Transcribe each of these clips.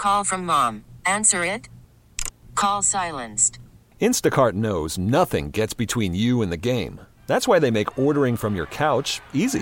Call from mom. Answer it. Call silenced. Instacart knows nothing gets between you and the game. That's why they make ordering from your couch easy.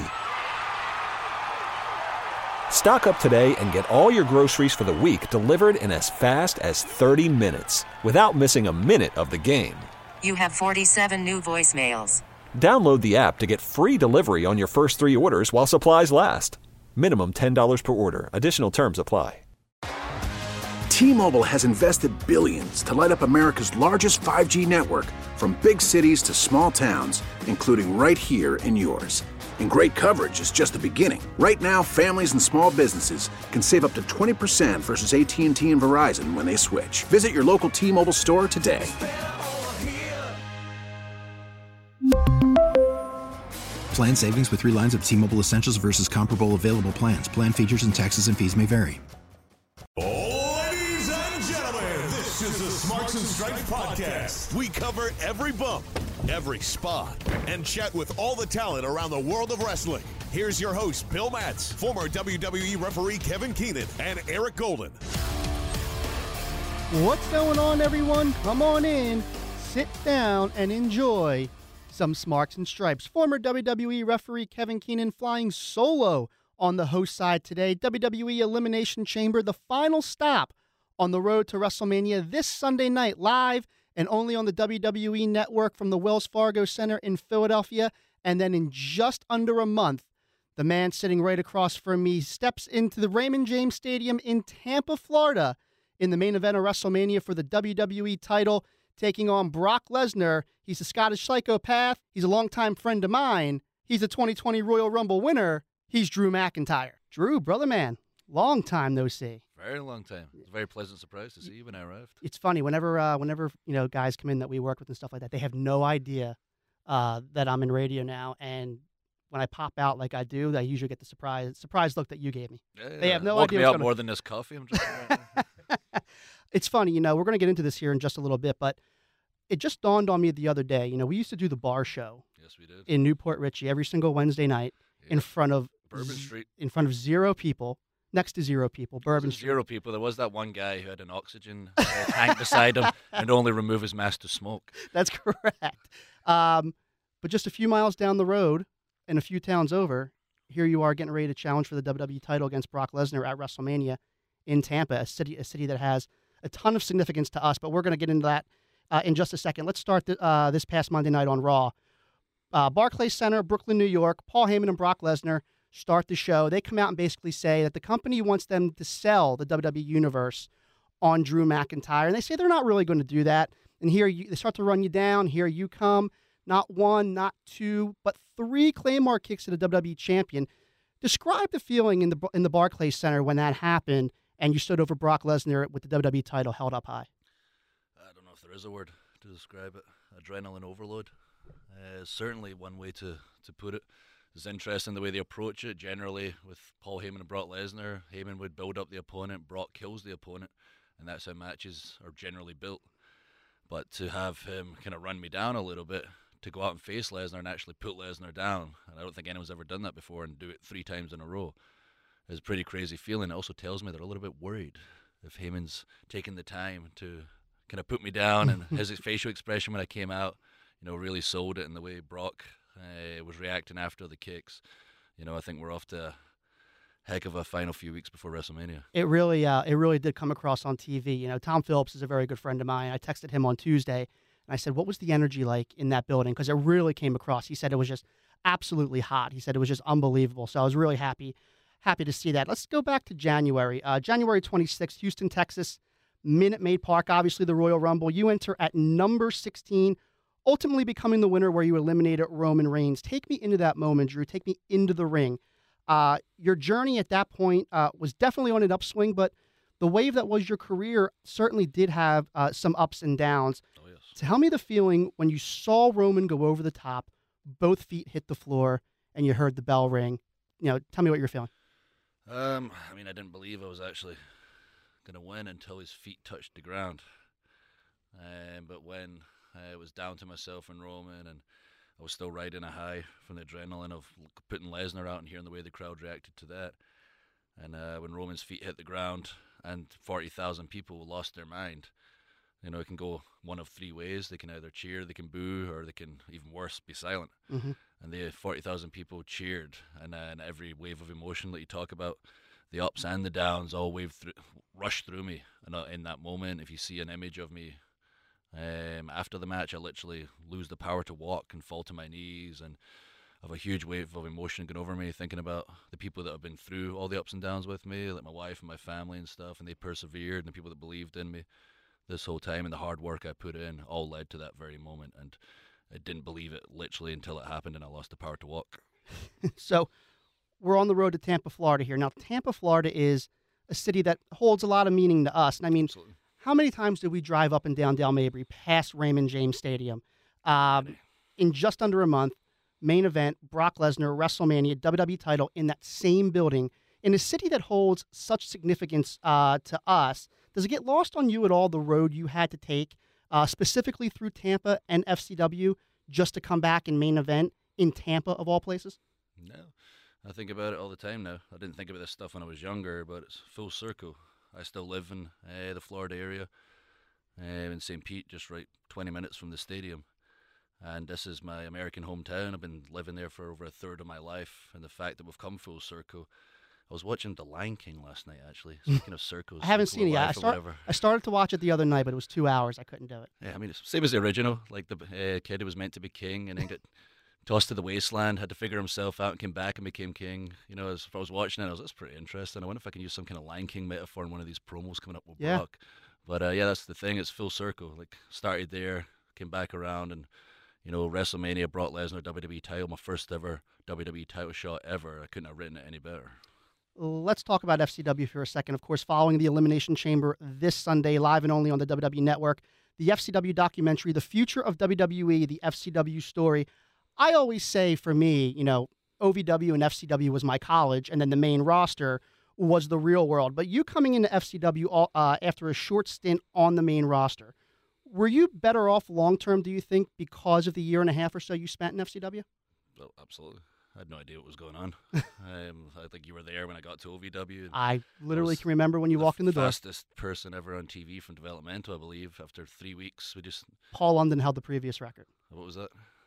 Stock up today and get all your groceries for the week delivered in as fast as 30 minutes without missing a minute of the game. You have 47 new voicemails. Download the app to get free delivery on your first 3 orders while supplies last. Minimum $10 per order. Additional terms apply. T-Mobile has invested billions to light up America's largest 5G network, from big cities to small towns, including right here in yours. And great coverage is just the beginning. Right now, families and small businesses can save up to 20% versus AT&T and Verizon when they switch. Visit your local T-Mobile store today. Plan savings with 3 lines of T-Mobile Essentials versus comparable available plans. Plan features and taxes and fees may vary. Ladies and gentlemen, this is the Smarks and Stripes podcast. We cover every bump, every spot, and chat with all the talent around the world of wrestling. Here's your host, Bill Matz, former WWE referee Kevin Keenan, and Eric Golden. What's going on, everyone? Come on in, sit down, and enjoy some Smarks and Stripes. Former WWE referee Kevin Keenan flying solo on the host side today. WWE Elimination Chamber, the final stop on the road to WrestleMania this Sunday night, live and only on the WWE Network from the Wells Fargo Center in Philadelphia. And then in just under a month, the man sitting right across from me steps into the Raymond James Stadium in Tampa, Florida, in the main event of WrestleMania for the WWE title, taking on Brock Lesnar. He's a Scottish psychopath. He's a longtime friend of mine. He's a 2020 Royal Rumble winner. He's Drew McIntyre. Drew, brother man, long time no see. Very long time. It's a very pleasant surprise to see you when I arrived. It's funny, whenever guys come in that we work with and stuff like that, they have no idea that I'm in radio now. And when I pop out like I do, I usually get the surprise look that you gave me. Yeah, they have no woke idea. Me up more than this coffee I'm drinking right now. It's funny, we're going to get into this here in just a little bit, but it just dawned on me the other day. We used to do the bar show. Yes, we did. In Newport Richie every single Wednesday night in front of Bourbon Street. In front of 0 people, next to 0 people, Bourbon Street. 0 people. There was that one guy who had an oxygen tank beside him and only remove his mask to smoke. That's correct. But just a few miles down the road and a few towns over, here you are getting ready to challenge for the WWE title against Brock Lesnar at WrestleMania in Tampa, a city that has a ton of significance to us, but we're going to get into that in just a second. Let's start this past Monday night on Raw. Barclays Center, Brooklyn, New York. Paul Heyman and Brock Lesnar start the show. They come out and basically say that the company wants them to sell the WWE Universe on Drew McIntyre, and they say they're not really going to do that. And they start to run you down. Here you come. Not 1, not 2, but 3 Claymore kicks to the WWE champion. Describe the feeling in the Barclays Center when that happened and you stood over Brock Lesnar with the WWE title held up high. I don't know if there is a word to describe it. Adrenaline overload. Certainly one way to put it. It's interesting the way they approach it. Generally, with Paul Heyman and Brock Lesnar, Heyman would build up the opponent, Brock kills the opponent, and that's how matches are generally built. But to have him kind of run me down a little bit, to go out and face Lesnar and actually put Lesnar down, and I don't think anyone's ever done that before, and do it 3 times in a row, is a pretty crazy feeling. It also tells me they're a little bit worried if Heyman's taking the time to kind of put me down, and his facial expression when I came out, really sold it, and the way Brock was reacting after the kicks. I think we're off to a heck of a final few weeks before WrestleMania. It really did come across on TV. Tom Phillips is a very good friend of mine. I texted him on Tuesday, and I said, what was the energy like in that building? Because it really came across. He said it was just absolutely hot. He said it was just unbelievable. So I was really happy to see that. Let's go back to January. January 26th, Houston, Texas, Minute Maid Park, obviously the Royal Rumble. You enter at number 16, ultimately becoming the winner where you eliminated Roman Reigns. Take me into that moment, Drew. Take me into the ring. Your journey at that point was definitely on an upswing, but the wave that was your career certainly did have some ups and downs. Oh, yes. Tell me the feeling when you saw Roman go over the top, both feet hit the floor, and you heard the bell ring. Tell me what you're feeling. I didn't believe I was actually going to win until his feet touched the ground. But when I was down to myself and Roman, and I was still riding a high from the adrenaline of putting Lesnar out and hearing the way the crowd reacted to that. And when Roman's feet hit the ground, and 40,000 people lost their mind. You know, it can go one of three ways. They can either cheer, they can boo, or they can, even worse, be silent. Mm-hmm. And the 40,000 people cheered, and every wave of emotion that you talk about, the ups and the downs, all rushed through me. And in that moment, if you see an image of me after the match, I literally lose the power to walk and fall to my knees, and have a huge wave of emotion going over me, thinking about the people that have been through all the ups and downs with me, like my wife and my family and stuff, and they persevered, and the people that believed in me this whole time, and the hard work I put in all led to that very moment. And I didn't believe it literally until it happened, and I lost the power to walk. So we're on the road to Tampa, Florida here. Now, Tampa, Florida is a city that holds a lot of meaning to us. And I mean, Absolutely. How many times did we drive up and down Del Mabry past Raymond James Stadium? In just under a month, main event, Brock Lesnar, WrestleMania, WWE title in that same building, in a city that holds such significance to us. Does it get lost on you at all, the road you had to take, specifically through Tampa and FCW, just to come back and main event in Tampa, of all places? No. I think about it all the time now. I didn't think about this stuff when I was younger, but it's full circle. I still live in the Florida area, in St. Pete, just right 20 minutes from the stadium. And this is my American hometown. I've been living there for over a third of my life. And the fact that we've come full circle. I was watching The Lion King last night, actually. Speaking of circles. I haven't seen it yet. I started to watch it the other night, but it was 2 hours. I couldn't do it. Yeah, I mean, it's same as the original. Like the kid who was meant to be king and then got tossed to the wasteland, had to figure himself out and came back and became king. You know, as I was watching it, I was like, that's pretty interesting. I wonder if I can use some kind of Lion King metaphor in one of these promos coming up with Brock. But yeah, that's the thing. It's full circle. Like, started there, came back around, and, you know, WrestleMania, Brock Lesnar, WWE title, my first ever WWE title shot ever. I couldn't have written it any better. Let's talk about FCW for a second. Of course, following the Elimination Chamber this Sunday, live and only on the WWE Network, the FCW documentary, The Future of WWE, the FCW story. I always say, for me, you know, OVW and FCW was my college, and then the main roster was the real world. But you coming into FCW after a short stint on the main roster, were you better off long-term, do you think, because of the year and a half or so you spent in FCW? Oh, absolutely. I had no idea what was going on. I think you were there when I got to OVW. I literally can remember when you walked in the door. Fastest person ever on TV from developmental, I believe. After 3 weeks, Paul London held the previous record. What was that?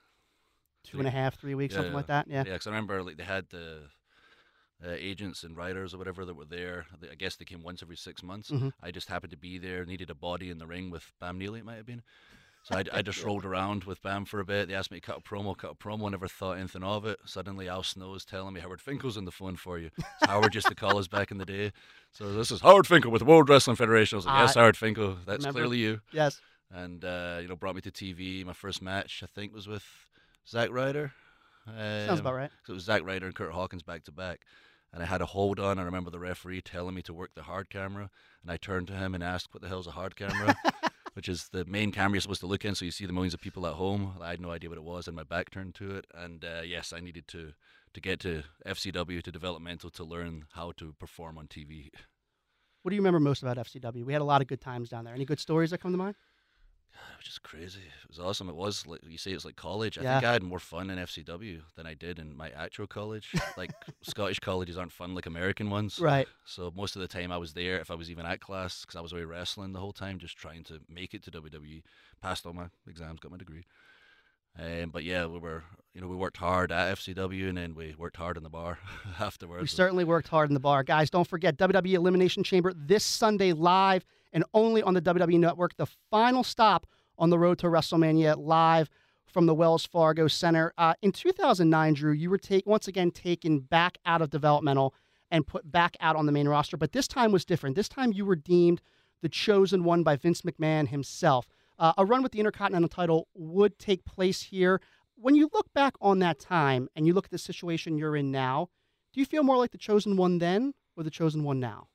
2.5, 3 weeks, something like that. Yeah. Yeah, because I remember like they had the agents and writers or whatever that were there. I guess they came once every 6 months. Mm-hmm. I just happened to be there, needed a body in the ring with Bam Neely, it might have been. So I just rolled around with Bam for a bit. They asked me to cut a promo, never thought anything of it. Suddenly Al Snow's telling me Howard Finkel's on the phone for you. So Howard used to call us back in the day. So this is Howard Finkel with the World Wrestling Federation. I was like, yes, Howard Finkel, that's clearly you. Yes. And, you know, brought me to TV. My first match, I think, was with Zack Ryder. Sounds about right. So it was Zack Ryder and Kurt Hawkins back to back. And I had a hold on. I remember the referee telling me to work the hard camera. And I turned to him and asked, what the hell's a hard camera? Which is the main camera you're supposed to look in, so you see the millions of people at home. I had no idea what it was, and my back turned to it. And yes, I needed to get to FCW, to developmental, to learn how to perform on TV. What do you remember most about FCW? We had a lot of good times down there. Any good stories that come to mind? It was just crazy. It was awesome. It was, like you say, it's like college. I Yeah. think I had more fun in FCW than I did in my actual college. Like, Scottish colleges aren't fun like American ones. Right. So most of the time I was there, if I was even at class, because I was away wrestling the whole time, just trying to make it to WWE. Passed all my exams, got my degree. But yeah, we worked hard at FCW, and then we worked hard in the bar afterwards. We certainly worked hard in the bar. Guys, don't forget, WWE Elimination Chamber this Sunday live and only on the WWE Network. The final stop on the road to WrestleMania, live from the Wells Fargo Center. In 2009, Drew, you were once again taken back out of developmental and put back out on the main roster. But this time was different. This time you were deemed the chosen one by Vince McMahon himself. A run with the Intercontinental title would take place here. When you look back on that time and you look at the situation you're in now, do you feel more like the chosen one then or the chosen one now?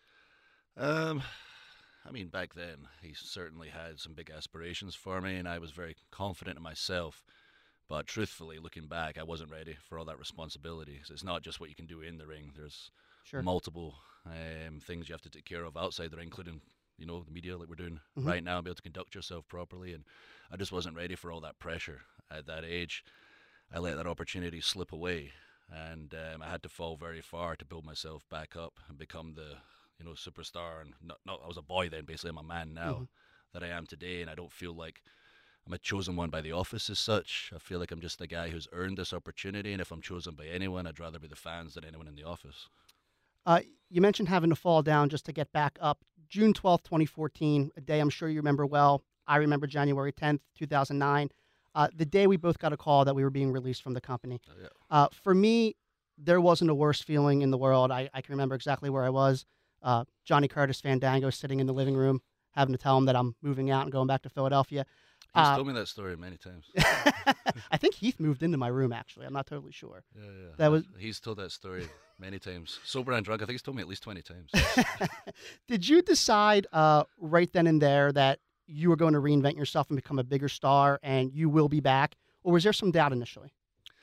I mean, back then, he certainly had some big aspirations for me, and I was very confident in myself. But truthfully, looking back, I wasn't ready for all that responsibility. So it's not just what you can do in the ring. There's multiple things you have to take care of outside the ring, including, you know, the media like we're doing right now, and be able to conduct yourself properly. And I just wasn't ready for all that pressure at that age. I let that opportunity slip away, and I had to fall very far to build myself back up and become the superstar, and not I was a boy then. Basically, I'm a man now that I am today, and I don't feel like I'm a chosen one by the office as such. I feel like I'm just a guy who's earned this opportunity, and if I'm chosen by anyone, I'd rather be the fans than anyone in the office. You mentioned having to fall down just to get back up. June 12th, 2014, a day I'm sure you remember well. I remember January 10th, 2009, the day we both got a call that we were being released from the company. Oh, yeah. For me, there wasn't a worse feeling in the world. I can remember exactly where I was. Johnny Curtis Fandango sitting in the living room, having to tell him that I'm moving out and going back to Philadelphia. He's told me that story many times. I think Heath moved into my room, actually. I'm not totally sure. Yeah. He's told that story many times. Sober and drunk, I think he's told me at least 20 times. Did you decide right then and there that you were going to reinvent yourself and become a bigger star and you will be back? Or was there some doubt initially?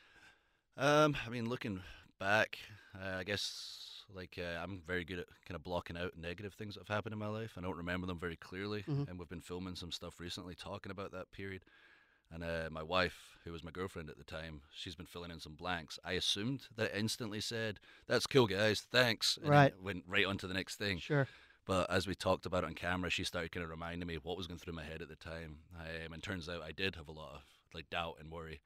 Looking back, I guess I'm very good at kind of blocking out negative things that have happened in my life. I don't remember them very clearly, and we've been filming some stuff recently talking about that period. And my wife, who was my girlfriend at the time, she's been filling in some blanks. I assumed that it instantly said, "That's cool, guys, thanks," and right. Then went right on to the next thing. Sure. But as we talked about it on camera, she started kind of reminding me what was going through my head at the time. And turns out I did have a lot of doubt and worry.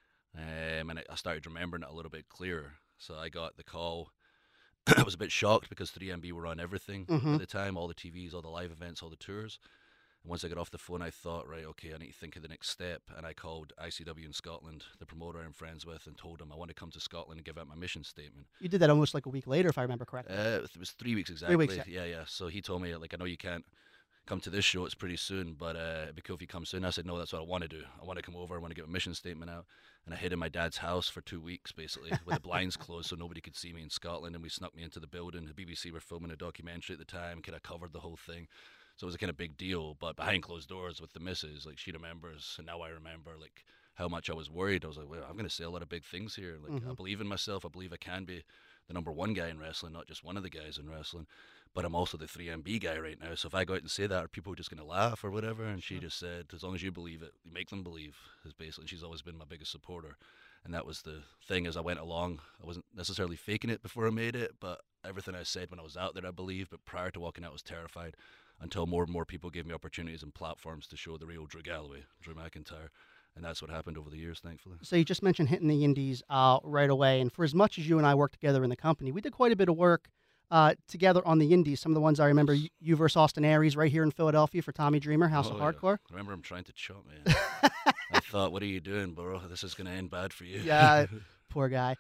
And I started remembering it a little bit clearer. So I got the call. I was a bit shocked because 3MB were on everything at the time, all the TVs, all the live events, all the tours. And once I got off the phone, I thought, right, okay, I need to think of the next step. And I called ICW in Scotland, the promoter I'm friends with, and told him I want to come to Scotland and give out my mission statement. You did that almost like a week later, if I remember correctly. It was 3 weeks exactly. 3 weeks, yeah. So he told me, I know you can't come to this show, it's pretty soon, but it'd be cool if you come soon. I said, no, that's what I want to do. I want to come over, I want to get a mission statement out. And I hid in my dad's house for 2 weeks, basically, with the blinds closed so nobody could see me in Scotland. And we snuck me into the building. The BBC were filming a documentary at the time, kind of covered the whole thing. So it was a kind of big deal, but behind closed doors with the missus, she remembers, and now I remember, how much I was worried. I was like, well, I'm going to say a lot of big things here. I believe in myself. I believe I can be the number one guy in wrestling, not just one of the guys in wrestling. But I'm also the 3MB guy right now. So if I go out and say that, are people just going to laugh or whatever? And she just said, as long as you believe it, you make them believe. Is basically, she's always been my biggest supporter. And that was the thing as I went along. I wasn't necessarily faking it before I made it, but everything I said when I was out there, I believed. But prior to walking out, I was terrified until more and more people gave me opportunities and platforms to show the real Drew Galloway, Drew McIntyre. And that's what happened over the years, thankfully. So you just mentioned hitting the indies right away. And for as much as you and I worked together in the company, we did quite a bit of work together on the indies. Some of the ones I remember, you versus Austin Aries right here in Philadelphia for Tommy Dreamer, House of Hardcore. I remember him trying to chop me. I thought, what are you doing, bro? This is going to end bad for you. Yeah, poor guy.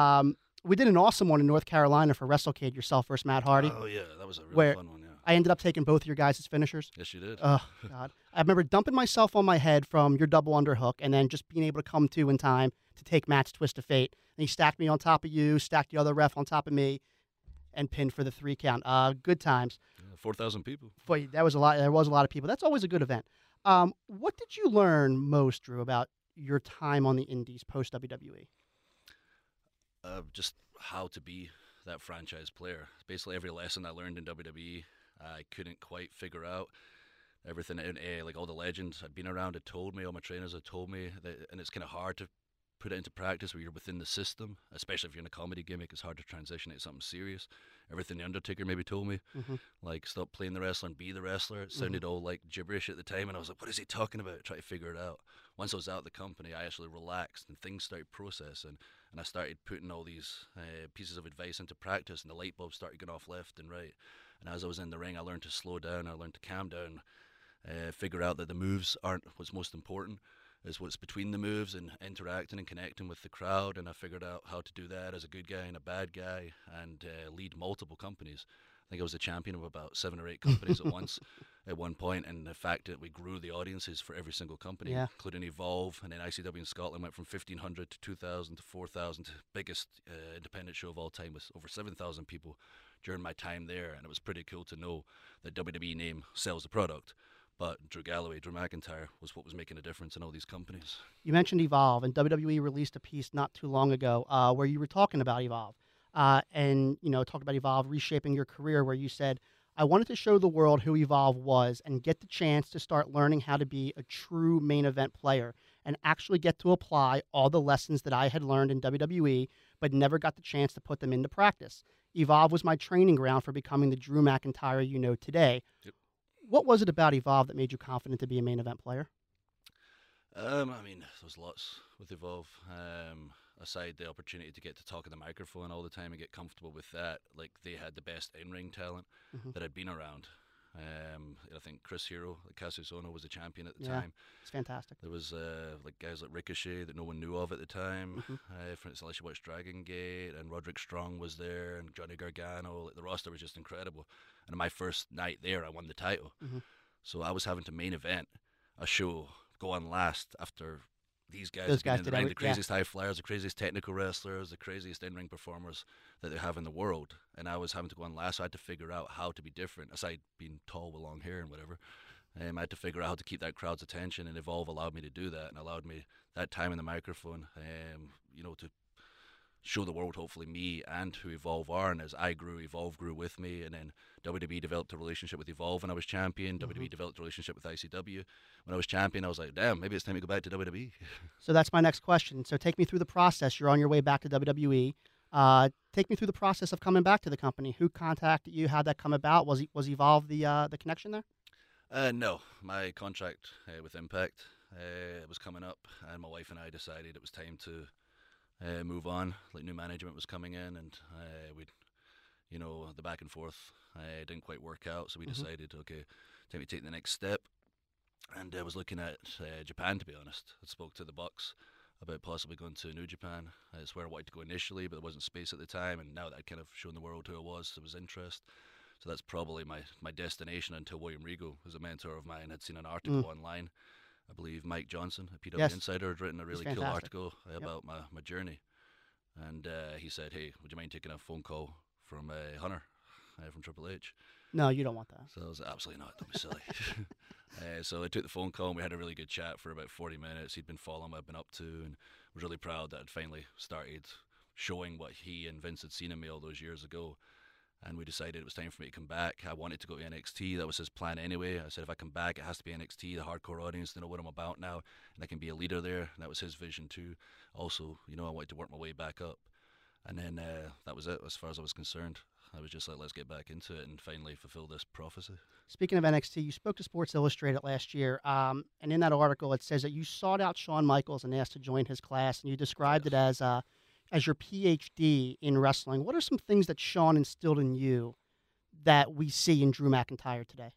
We did an awesome one in North Carolina for WrestleCade, yourself versus Matt Hardy. Oh, yeah, that was a really fun one, yeah. I ended up taking both of your guys' finishers. Yes, you did. Oh, God. I remember dumping myself on my head from your double underhook and then just being able to come to in time to take Matt's twist of fate. And he stacked me on top of you, stacked the other ref on top of me, and pinned for the 3 count. Good times. 4,000 people. Boy, that was a lot. There was a lot of people. That's always a good event. What did you learn most, Drew, about your time on the indies post-WWE? Just how to be that franchise player. Basically, every lesson I learned in WWE, I couldn't quite figure out. Everything, all the legends I'd been around had told me, all my trainers had told me, and it's kind of hard to put it into practice where you're within the system, especially if you're in a comedy gimmick. It's hard to transition into something serious. Everything The Undertaker maybe told me, stop playing the wrestler and be the wrestler. It sounded all like gibberish at the time, and I was like, what is he talking about? Try to figure it out. Once I was out of the company, I actually relaxed and things started processing, and I started putting all these pieces of advice into practice, and the light bulbs started going off left and right. And as I was in the ring, I learned to slow down, I learned to calm down, figure out that the moves aren't what's most important. Is what's between the moves and interacting and connecting with the crowd. And I figured out how to do that as a good guy and a bad guy and lead multiple companies. I think I was the champion of about 7 or 8 companies at once at one point, and the fact that we grew the audiences for every single company, including Evolve, and then ICW in Scotland went from 1,500 to 2,000 to 4,000, biggest independent show of all time with over 7,000 people during my time there. And it was pretty cool to know that WWE name sells the product. But Drew Galloway, Drew McIntyre was what was making a difference in all these companies. You mentioned Evolve, and WWE released a piece not too long ago where you were talking about Evolve. And, talked about Evolve reshaping your career, where you said, I wanted to show the world who Evolve was and get the chance to start learning how to be a true main event player and actually get to apply all the lessons that I had learned in WWE, but never got the chance to put them into practice. Evolve was my training ground for becoming the Drew McIntyre you know today. Yep. What was it about Evolve that made you confident to be a main event player? I mean, there was lots with Evolve. Aside the opportunity to get to talk in the microphone all the time and get comfortable with that, like they had the best in-ring talent that I'd been around. I think Chris Hero, like Cassius Ohno, was the champion at the time. It's fantastic. There was like guys like Ricochet that no one knew of at the time. For instance, unless you watched Dragon Gate, and Roderick Strong was there, and Johnny Gargano. Like, the roster was just incredible. And on my first night there, I won the title. So I was having to main event a show, go on last after these guys have been in the ring, the craziest high flyers, the craziest technical wrestlers, the craziest in-ring performers that they have in the world. And I was having to go on last, so I had to figure out how to be different, aside being tall with long hair and whatever. I had to figure out how to keep that crowd's attention, and Evolve allowed me to do that, and allowed me that time in the microphone, to show the world, hopefully, me and who Evolve are. And as I grew, Evolve grew with me, and then WWE developed a relationship with Evolve when I was champion. WWE developed a relationship with ICW. When I was champion, I was like, damn, maybe it's time to go back to WWE. So that's my next question. So take me through the process. You're on your way back to WWE. Take me through the process of coming back to the company. Who contacted you? How'd that come about? Was Evolve the connection there? No. My contract with Impact was coming up, and my wife and I decided it was time to move on. Like, new management was coming in, and the back and forth didn't quite work out, so we decided, okay, time to take the next step. And I was looking at Japan, to be honest. I spoke to the Bucks about possibly going to New Japan. It's where I wanted to go initially, but there wasn't space at the time, and now that I'd kind of shown the world who I was, there was interest. So that's probably my destination, until William Regal, who's a mentor of mine, had seen an article online. I believe Mike Johnson, a PW Insider, had written a really cool article about my journey. And he said, hey, would you mind taking a phone call from Hunter from Triple H? No, you don't want that. So I was like, absolutely not, don't be silly. So I took the phone call, and we had a really good chat for about 40 minutes. He'd been following what I'd been up to, and was really proud that I'd finally started showing what he and Vince had seen in me all those years ago. And we decided it was time for me to come back. I wanted to go to NXT. That was his plan anyway. I said, if I come back, it has to be NXT, the hardcore audience, they know what I'm about now, and I can be a leader there. And that was his vision too. Also, I wanted to work my way back up. And then that was it as far as I was concerned. I was just like, let's get back into it and finally fulfill this prophecy. Speaking of NXT, you spoke to Sports Illustrated last year, and in that article it says that you sought out Shawn Michaels and asked to join his class, and you described it as your PhD in wrestling. What are some things that Shawn instilled in you that we see in Drew McIntyre today?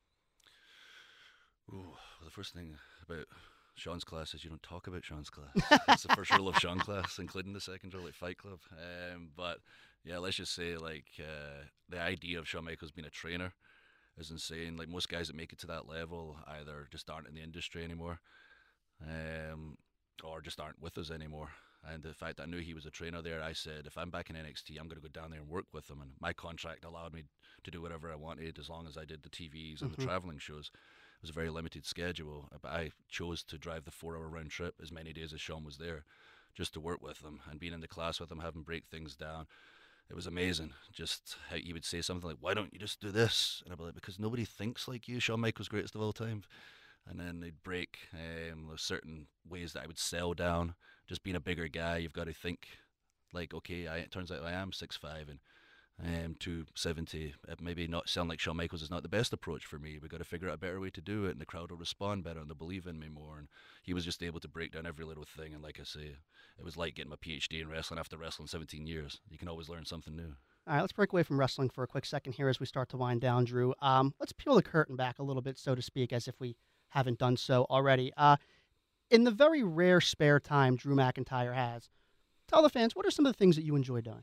Ooh, well, the first thing about Shawn's class is you don't talk about Shawn's class. That's the first rule of Shawn class, including the second rule, like Fight Club. But yeah, let's just say the idea of Shawn Michaels being a trainer is insane. Like, most guys that make it to that level either just aren't in the industry anymore, or just aren't with us anymore. And the fact that I knew he was a trainer there, I said, if I'm back in NXT, I'm going to go down there and work with him. And my contract allowed me to do whatever I wanted as long as I did the TVs and the traveling shows. It was a very limited schedule, but I chose to drive the 4-hour round trip as many days as Shawn was there, just to work with him and being in the class with him, having break things down. It was amazing, just how he would say something like, why don't you just do this? And I'd be like, because nobody thinks like you. Shawn Michaels, greatest of all time. And then they'd break certain ways that I would sell down. Just being a bigger guy, you've got to think like, okay, it turns out I am 6'5" and 270. Maybe not sound like Shawn Michaels is not the best approach for me. We've got to figure out a better way to do it, and the crowd will respond better, and they'll believe in me more. And he was just able to break down every little thing. And like I say, it was like getting my PhD in wrestling after wrestling 17 years. You can always learn something new. All right, let's break away from wrestling for a quick second here as we start to wind down, Drew. Let's peel the curtain back a little bit, so to speak, as if we haven't done so already. In the very rare spare time Drew McIntyre has, tell the fans, what are some of the things that you enjoy doing?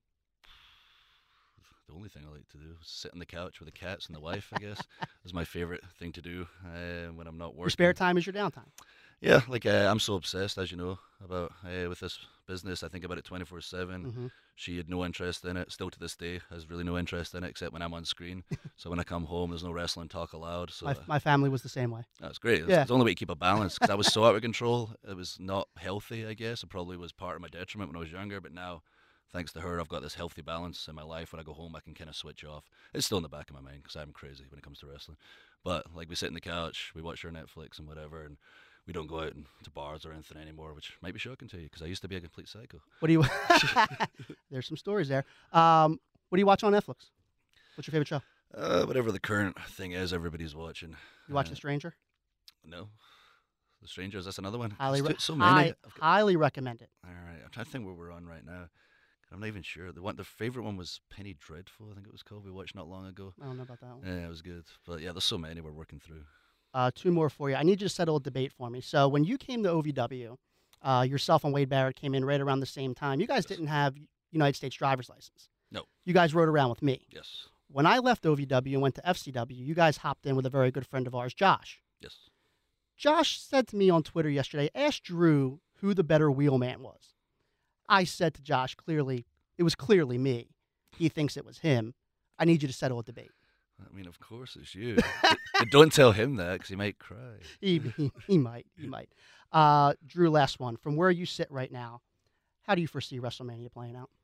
The only thing I like to do is sit on the couch with the cats and the wife, I guess, is my favorite thing to do when I'm not working. Your spare time is your downtime. Yeah, like I'm so obsessed, as you know, about with this business. I think about it 24/7. She had no interest in it. Still to this day, has really no interest in it, except when I'm on screen. So when I come home, there's no wrestling talk allowed. So my family was the same way. That's great. It's the only way to keep a balance, because I was so out of control. It was not healthy, I guess. It probably was part of my detriment when I was younger, but now, thanks to her, I've got this healthy balance in my life. When I go home, I can kind of switch off. It's still in the back of my mind, because I'm crazy when it comes to wrestling. But like, we sit on the couch, we watch our Netflix and whatever, and we don't go out to bars or anything anymore, which might be shocking to you, because I used to be a complete psycho. What do you? There's some stories there. What What do you watch on Netflix? What's your favorite show? Whatever the current thing is, everybody's watching. You watch The Stranger? No. The Stranger, is this another one? So many. Highly recommend it. All right. I'm trying to think where we're on right now. I'm not even sure. The favorite one was Penny Dreadful, I think it was called. We watched not long ago. I don't know about that one. Yeah, it was good. But yeah, there's so many we're working through. 2 more for you. I need you to settle a debate for me. So when you came to OVW, yourself and Wade Barrett came in right around the same time. You guys didn't have United States driver's license. No. You guys rode around with me. Yes. When I left OVW and went to FCW, you guys hopped in with a very good friend of ours, Josh. Yes. Josh said to me on Twitter yesterday, ask Drew who the better wheelman was. I said to Josh, it was clearly me. He thinks it was him. I need you to settle a debate. I mean, of course it's you. Don't tell him that because he might cry. He might. Drew, last one. From where you sit right now, how do you foresee WrestleMania playing out?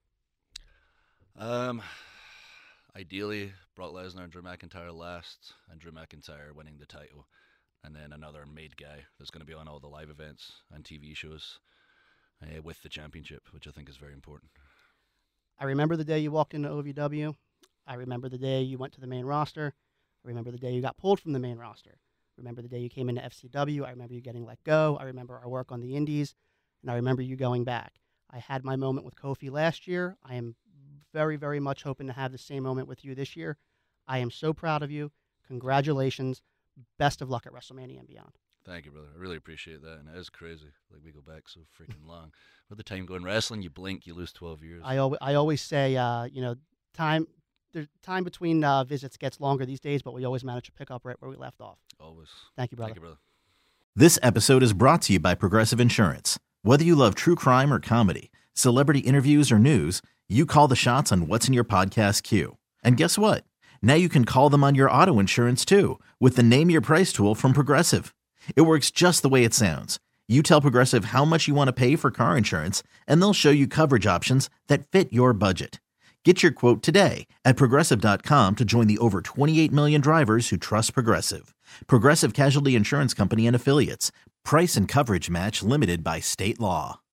Ideally, Brock Lesnar and Drew McIntyre last, and Drew McIntyre winning the title, and then another made guy that's going to be on all the live events and TV shows with the championship, which I think is very important. I remember the day you walked into OVW. I remember the day you went to the main roster. I remember the day you got pulled from the main roster. I remember the day you came into FCW. I remember you getting let go. I remember our work on the Indies, and I remember you going back. I had my moment with Kofi last year. I am very, very much hoping to have the same moment with you this year. I am so proud of you. Congratulations. Best of luck at WrestleMania and beyond. Thank you, brother. I really appreciate that, and it is crazy. Like, we go back so freaking long. With the time going wrestling, you blink, you lose 12 years. I always say, time between visits gets longer these days, but we always manage to pick up right where we left off. Always. Thank you, brother. Thank you, brother. This episode is brought to you by Progressive Insurance. Whether you love true crime or comedy, celebrity interviews or news, you call the shots on what's in your podcast queue. And guess what? Now you can call them on your auto insurance too with the Name Your Price tool from Progressive. It works just the way it sounds. You tell Progressive how much you want to pay for car insurance, and they'll show you coverage options that fit your budget. Get your quote today at Progressive.com to join the over 28 million drivers who trust Progressive. Progressive Casualty Insurance Company and Affiliates. Price and coverage match limited by state law.